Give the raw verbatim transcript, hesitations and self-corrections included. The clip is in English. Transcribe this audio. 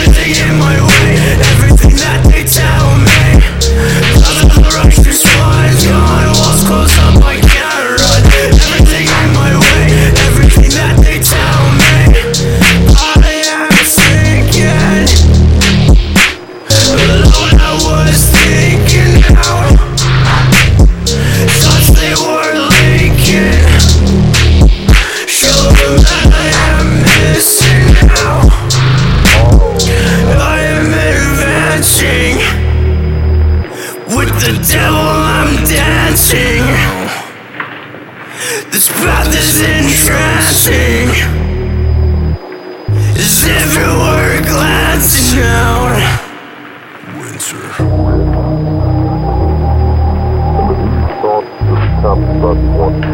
everything in my way, everything that they tell me. Cause of the righteous ones, gone, walls close up, I can't run. Everything in my way, everything that they tell me. I am sinking, alone I was thinking out. Thoughts they were leaking, show them that I am missing now. I am advancing, with the devil I'm dancing. This path is entrancing, is everywhere glancing down. Winter. Thoughts just come but once.